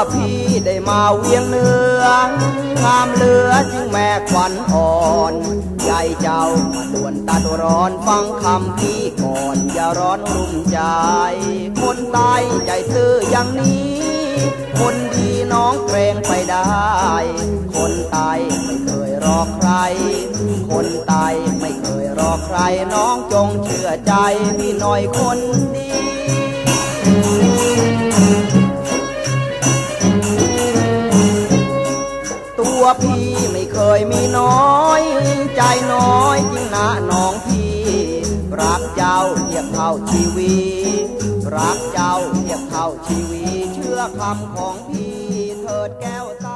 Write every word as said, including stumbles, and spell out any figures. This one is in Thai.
พี่ได้มาเวียงเนื้องามเหลือจึงแม่ขวัญอ่อนใจเจ้ามาด่วนตาตัวร้อนฟังคำพี่ก่อนอย่าร้อนรุ่มใจคนตายใจซื่ออย่างนี้คนดีน้องเกรงไปได้คนตายไม่เคยรอใครคนตายไม่เคยรอใครน้องจงเชื่อใจพี่หน่อยคนดีตัวพี่ไม่เคยมีน้อยใจน้อยจริงนะน้องพี่รักเจ้าเทียบเท่าชีวิตรักเจ้าเทียบเท่าชีวิตเชื่อคำของพี่เถิดแก้วตา